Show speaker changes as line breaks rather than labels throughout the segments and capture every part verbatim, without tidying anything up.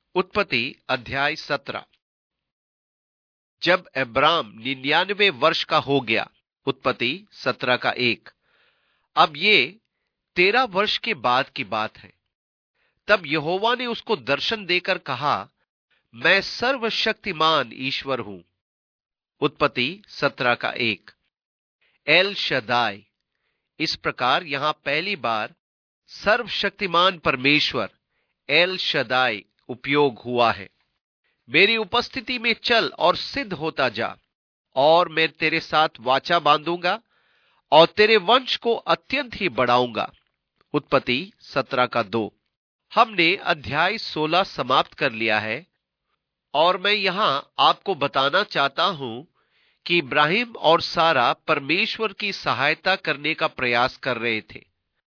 उत्पत्ति अध्याय सत्रह। जब अब्राम निन्यानवे वर्ष का हो गया। उत्पत्ति सत्रह का एक। अब ये तेरह वर्ष के बाद की बात है। तब यहोवा ने उसको दर्शन देकर कहा, मैं सर्वशक्तिमान ईश्वर हूं। उत्पत्ति सत्रह का एक। एल शदाई। इस प्रकार यहां पहली बार सर्वशक्तिमान परमेश्वर एल शदाई उपयोग हुआ है। मेरी उपस्थिति में चल और सिद्ध होता जा, और मैं तेरे साथ वाचा बांधूंगा और तेरे वंश को अत्यंत ही बढ़ाऊंगा। उत्पत्ति सत्रह का दो। हमने अध्याय सोलह समाप्त कर लिया है, और मैं यहां आपको बताना चाहता हूं कि इब्राहिम और सारा परमेश्वर की सहायता करने का प्रयास कर रहे थे।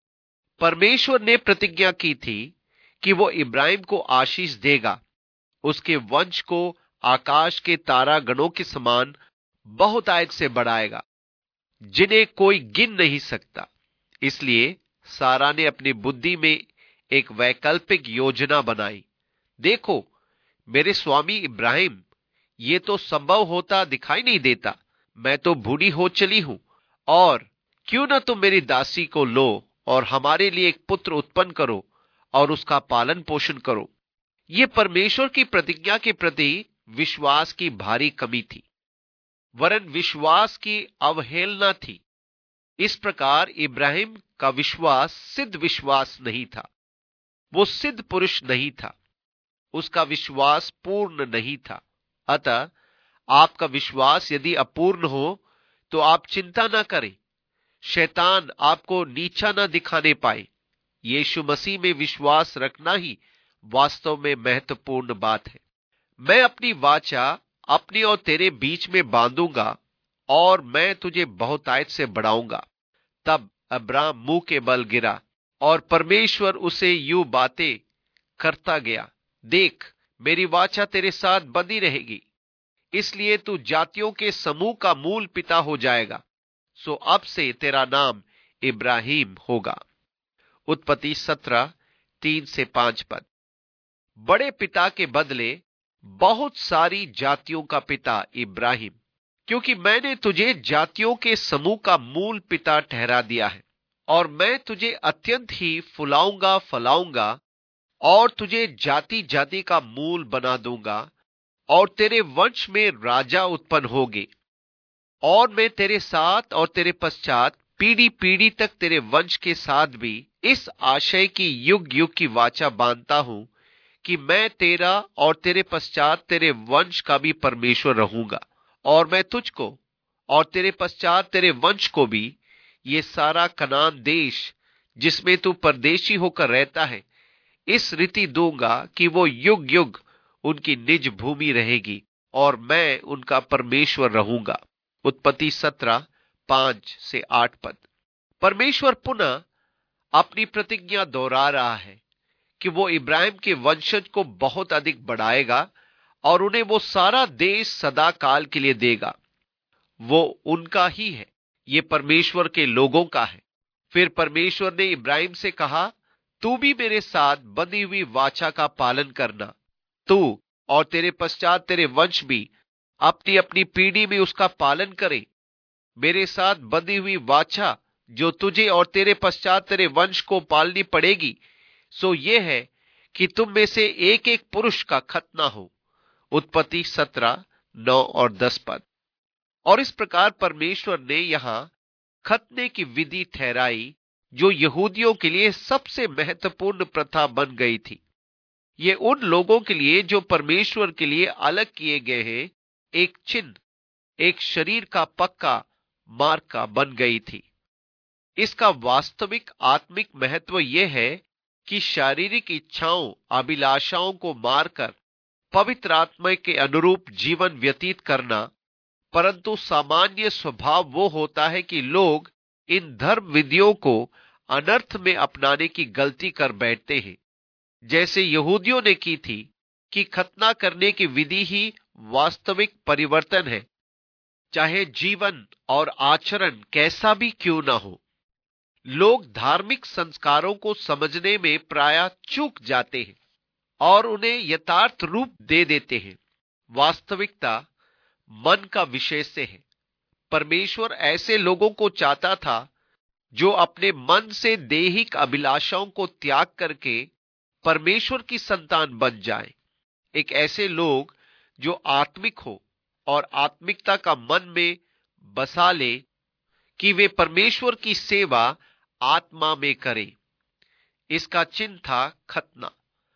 परमेश्वर ने प्रतिज्ञा की थी कि वो इब्राहिम को आशीष देगा, उसके वंश को आकाश के तारागणों के समान बहुतायत से बढ़ाएगा, जिन्हें कोई गिन नहीं सकता। इसलिए सारा ने अपनी बुद्धि में एक वैकल्पिक योजना बनाई। देखो मेरे स्वामी इब्राहिम, ये तो संभव होता दिखाई नहीं देता। मैं तो बूढ़ी हो चली हूं, और क्यों न तुम मेरी दासी को लो और हमारे लिए एक पुत्र उत्पन्न करो और उसका पालन पोषण करो। ये परमेश्वर की प्रतिज्ञा के प्रति विश्वास की भारी कमी थी, वरन विश्वास की अवहेलना थी। इस प्रकार इब्राहिम का विश्वास सिद्ध विश्वास नहीं था। वो सिद्ध पुरुष नहीं था। उसका विश्वास पूर्ण नहीं था। अतः आपका विश्वास यदि अपूर्ण हो तो आप चिंता न करें। शैतान आपको नीचा न दिखाने पाए। यीशु मसीह में विश्वास रखना ही वास्तव में महत्वपूर्ण बात है। मैं अपनी वाचा अपनी और तेरे बीच में बांधूंगा, और मैं तुझे बहुतायत से बढ़ाऊंगा। तब अब्राम मुंह के बल गिरा, और परमेश्वर उसे यूं बातें करता गया, देख मेरी वाचा तेरे साथ बंधी रहेगी, इसलिए तू जातियों के समूह का मूल पिता हो जाएगा। सो अब से तेरा नाम इब्राहिम होगा। उत्पत्ति सत्रह तीन से पांच पद। बड़े पिता के बदले बहुत सारी जातियों का पिता इब्राहिम, क्योंकि मैंने तुझे जातियों के समूह का मूल पिता ठहरा दिया है, और मैं तुझे अत्यंत ही फुलाऊंगा फलाऊंगा, और तुझे जाति जाति का मूल बना दूंगा, और तेरे वंश में राजा उत्पन्न होंगे। और मैं तेरे साथ और तेरे पश्चात पीढ़ी पीढ़ी तक तेरे वंश के साथ भी इस आशय की युग युग की वाचा बांधता हूं कि मैं तेरा और तेरे पश्चात तेरे वंश का भी परमेश्वर रहूंगा, और मैं तुझको और तेरे पश्चात तेरे वंश को भी ये सारा कनान देश जिसमें तू परदेशी होकर रहता है, इस रीति दूंगा कि वो युग युग उनकी निज भूमि रहेगी, और मैं उनका परमेश्वर रहूंगा। उत्पत्ति सत्रह पांच से आठ पद। परमेश्वर पुनः अपनी प्रतिज्ञा दोहरा रहा है कि वो इब्राहिम के वंशज को बहुत अधिक बढ़ाएगा, और उन्हें वो सारा देश सदा काल के लिए देगा। वो उनका ही है, ये परमेश्वर के लोगों का है। फिर परमेश्वर ने इब्राहिम से कहा, तू भी मेरे साथ बंधी हुई वाचा का पालन करना। तू और तेरे पश्चात तेरे वंश भी अपनी अपनी पीढ़ी में उसका पालन करे। मेरे साथ बंधी हुई वाचा जो तुझे और तेरे पश्चात तेरे वंश को पालनी पड़ेगी, सो ये है कि तुम में से एक एक पुरुष का खतना हो। उत्पत्ति सत्रह नौ और दस पद। और इस प्रकार परमेश्वर ने यहां खतने की विधि ठहराई, जो यहूदियों के लिए सबसे महत्वपूर्ण प्रथा बन गई थी। ये उन लोगों के लिए जो परमेश्वर के लिए अलग किए गए हैं, एक चिन्ह, एक शरीर का पक्का मार्ग का बन गई थी। इसका वास्तविक आत्मिक महत्व यह है कि शारीरिक इच्छाओं अभिलाषाओं को मारकर पवित्र आत्मा के अनुरूप जीवन व्यतीत करना। परंतु सामान्य स्वभाव वो होता है कि लोग इन धर्म विधियों को अनर्थ में अपनाने की गलती कर बैठते हैं, जैसे यहूदियों ने की थी कि खतना करने की विधि ही वास्तविक परिवर्तन है, चाहे जीवन और आचरण कैसा भी क्यों ना हो। लोग धार्मिक संस्कारों को समझने में प्रायः चूक जाते हैं, और उन्हें यथार्थ रूप दे देते हैं। वास्तविकता मन का विषय से है। परमेश्वर ऐसे लोगों को चाहता था जो अपने मन से दैहिक अभिलाषाओं को त्याग करके परमेश्वर की संतान बन जाएं। एक ऐसे लोग जो आत्मिक हो और आत्मिकता का मन में बसा ले कि वे परमेश्वर की सेवा आत्मा में करें। इसका चिन्ह था खतना।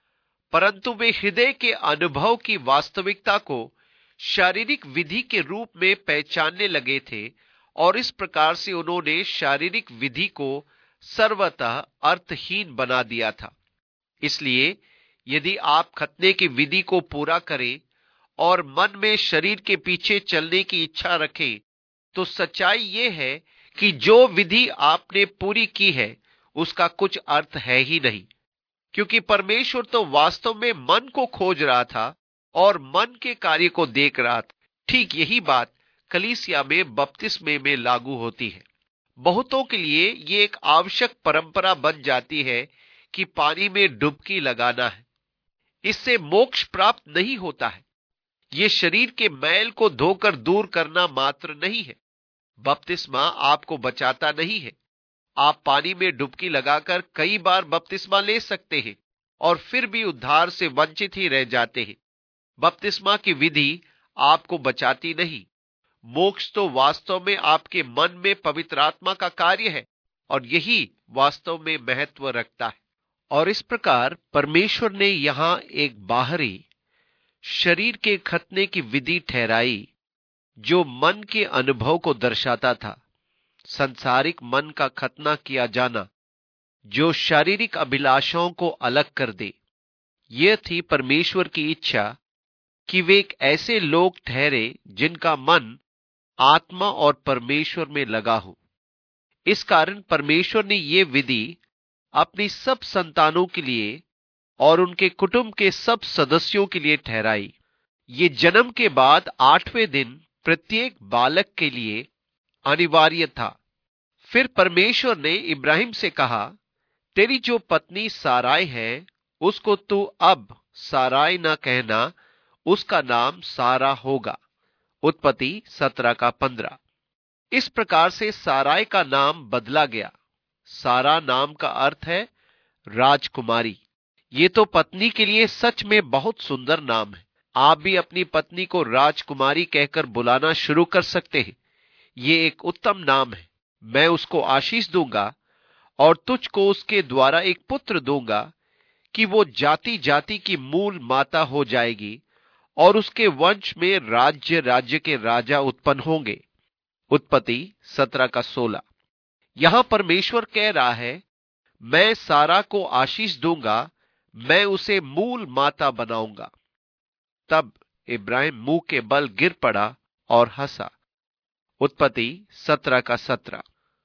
परंतु वे हृदय के अनुभव की वास्तविकता को शारीरिक विधि के रूप में पहचानने लगे थे और इस प्रकार से उन्होंने शारीरिक विधि को सर्वतः अर्थहीन बना दिया था। इसलिए यदि आप खतने की विधि को पूरा करें और मन में शरीर के पीछे चलने की इच्छा रखें, तो सच्चाई यह है कि जो विधि आपने पूरी की है उसका कुछ अर्थ है ही नहीं, क्योंकि परमेश्वर तो वास्तव में मन को खोज रहा था और मन के कार्य को देख रहा था। ठीक यही बात कलीसिया में बपतिस्मे में लागू होती है। बहुतों के लिए ये एक आवश्यक परंपरा बन जाती है कि पानी में डुबकी लगाना है। इससे मोक्ष प्राप्त नहीं होता है। ये शरीर के मैल को धोकर दूर करना मात्र नहीं है। बपतिस्मा आपको बचाता नहीं है। आप पानी में डुबकी लगाकर कई बार बपतिस्मा ले सकते हैं और फिर भी उद्धार से वंचित ही रह जाते हैं। बपतिस्मा की विधि आपको बचाती नहीं। मोक्ष तो वास्तव में आपके मन में पवित्र आत्मा का कार्य है और यही वास्तव में महत्व रखता है। और इस प्रकार परमेश्वर ने यहां एक बाहरी शरीर के खतने की विधि ठहराई जो मन के अनुभव को दर्शाता था। संसारिक मन का खतना किया जाना जो शारीरिक अभिलाषाओं को अलग कर दे। यह थी परमेश्वर की इच्छा कि वे एक ऐसे लोग ठहरे जिनका मन आत्मा और परमेश्वर में लगा हो। इस कारण परमेश्वर ने यह विधि अपनी सब संतानों के लिए और उनके कुटुंब के सब सदस्यों के लिए ठहराई। ये जन्म के बाद आठवें दिन प्रत्येक बालक के लिए अनिवार्य था। फिर परमेश्वर ने इब्राहिम से कहा, तेरी जो पत्नी साराय है उसको तू अब साराय ना कहना, उसका नाम सारा होगा। उत्पत्ति सत्रह का पंद्रह। इस प्रकार से साराय का नाम बदला गया। सारा नाम का अर्थ है राजकुमारी। ये तो पत्नी के लिए सच में बहुत सुंदर नाम है। आप भी अपनी पत्नी को राजकुमारी कहकर बुलाना शुरू कर सकते हैं। ये एक उत्तम नाम है। मैं उसको आशीष दूंगा और तुझको उसके द्वारा एक पुत्र दूंगा कि वो जाति जाति की मूल माता हो जाएगी और उसके वंश में राज्य राज्य के राजा उत्पन्न होंगे। उत्पत्ति सत्रह का सोलह। यहां परमेश्वर कह रहा है, मैं सारा को आशीष दूंगा, मैं उसे मूल माता बनाऊंगा। तब इब्राहिम मुंह के बल गिर पड़ा और हंसा। उत्पत्ति सत्रह का सत्रह।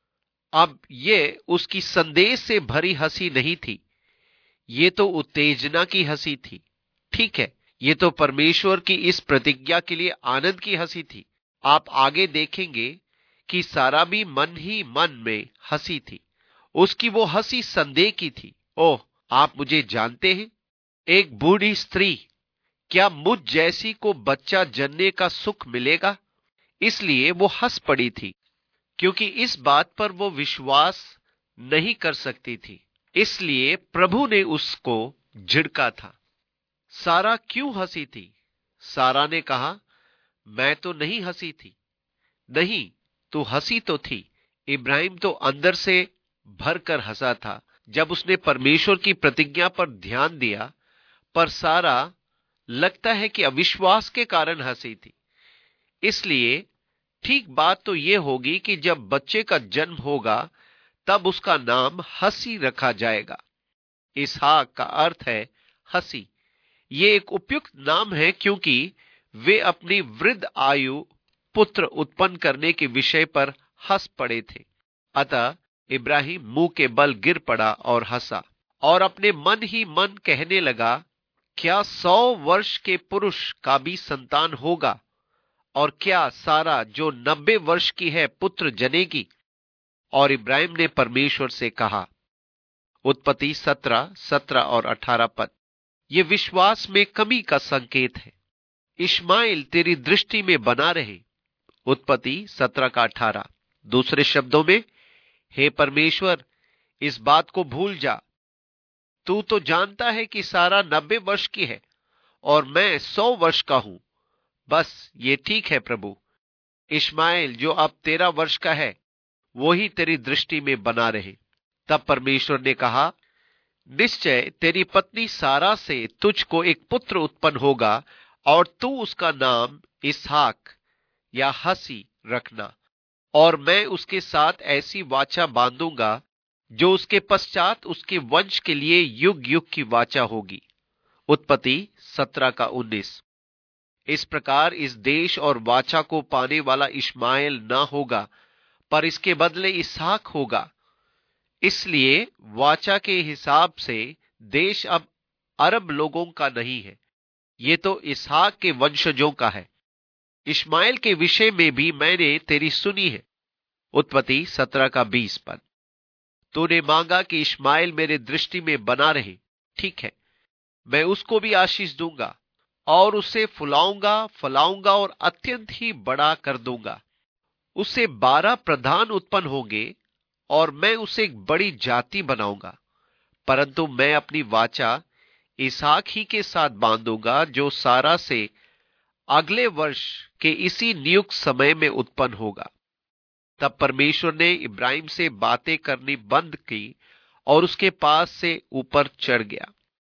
अब ये उसकी संदेश से भरी हंसी नहीं थी, ये तो उत्तेजना की हंसी थी। ठीक है, ये तो परमेश्वर की इस प्रतिज्ञा के लिए आनंद की हंसी थी। आप आगे देखेंगे कि सारा भी मन ही मन में हंसी थी। उसकी वो हंसी संदेह की थी। ओह, आप मुझे जानते हैं? एक बूढ़ी स्त्री, क्या मुझ जैसी को बच्चा जनने का सुख मिलेगा? इसलिए वो हंस पड़ी थी, क्योंकि इस बात पर वो विश्वास नहीं कर सकती थी। इसलिए प्रभु ने उसको झिड़का था। सारा क्यों हंसी थी? सारा ने कहा, मैं तो नहीं हंसी थी। नहीं, तू हंसी तो थी। इब्राहिम तो अंदर से भरकर हंसा था जब उसने परमेश्वर की प्रतिज्ञा पर ध्यान दिया, पर सारा लगता है कि अविश्वास के कारण हंसी थी। इसलिए ठीक बात तो यह होगी कि जब बच्चे का जन्म होगा तब उसका नाम हंसी रखा जाएगा। इसहाक का अर्थ है हंसी। ये एक उपयुक्त नाम है क्योंकि वे अपनी वृद्ध आयु पुत्र उत्पन्न करने के विषय पर हंस पड़े थे। अतः इब्राहिम मुंह के बल गिर पड़ा और हंसा और अपने मन ही मन कहने लगा, क्या सौ वर्ष के पुरुष का भी संतान होगा? और क्या सारा जो नब्बे वर्ष की है पुत्र जनेगी? और इब्राहिम ने परमेश्वर से कहा। उत्पत्ति सत्रह सत्रह और अठारह पद। ये विश्वास में कमी का संकेत है। इश्माएल तेरी दृष्टि में बना रहे। उत्पत्ति सत्रह का अठारह। दूसरे शब्दों में, हे परमेश्वर, इस बात को भूल जा। तू तो जानता है कि सारा नब्बे वर्ष की है और मैं सौ वर्ष का हूं। बस ये ठीक है प्रभु। इश्माएल जो अब तेरह वर्ष का है, वो ही तेरी दृष्टि में बना रहे। तब परमेश्वर ने कहा, निश्चय तेरी पत्नी सारा से तुझको एक पुत्र उत्पन्न होगा और तू उसका नाम इसहाक या हसी रखना, और मैं उसके साथ ऐसी वाचा बांधूंगा जो उसके पश्चात उसके वंश के लिए युग युग की वाचा होगी। उत्पत्ति सत्रह का उन्नीस। इस प्रकार इस देश और वाचा को पाने वाला इश्माएल न होगा, पर इसके बदले इसहाक होगा। इसलिए वाचा के हिसाब से देश अब अरब लोगों का नहीं है, ये तो इसहाक के वंशजों का है। इश्माएल के विषय में भी मैंने तेरी सुनी है। उत्पत्ति सत्रह का बीस पद। तूने मांगा कि इश्माएल मेरे दृष्टि में बना रहे। ठीक है, मैं उसको भी आशीष दूंगा और उसे फुलाऊंगा फलाऊंगा और अत्यंत ही बड़ा कर दूंगा। उससे बारह प्रधान उत्पन्न होंगे और मैं उसे एक बड़ी जाति बनाऊंगा। परंतु मैं अपनी वाचा इसहाक ही के साथ बांधूंगा जो सारा से अगले वर्ष के इसी नियुक्त समय में उत्पन्न होगा। तब परमेश्वर ने इब्राहिम से बातें करनी बंद की और उसके पास से ऊपर चढ़ गया।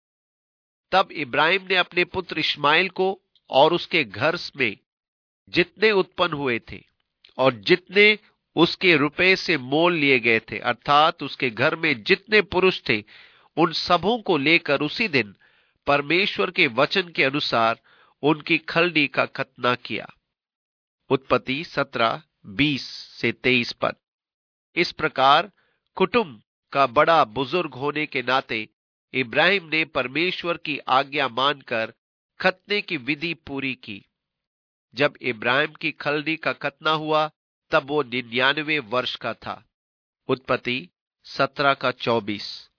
तब इब्राहिम ने अपने पुत्र इश्माएल को और उसके घर में जितने उत्पन्न हुए थे और जितने उसके रुपए से मोल लिए गए थे, अर्थात उसके घर में जितने पुरुष थे, उन सबों को लेकर उसी दिन परमेश्वर के वचन के अनुसार उनकी खलनी का खतना किया। उत्पत्ति सत्रह बीस से तेईस पद। इस प्रकार कुटुंब का बड़ा बुजुर्ग होने के नाते इब्राहिम ने परमेश्वर की आज्ञा मानकर खतने की विधि पूरी की। जब इब्राहिम की खलनी का खतना हुआ तब वो निन्यानवे वर्ष का था। उत्पत्ति सत्रह का चौबीस।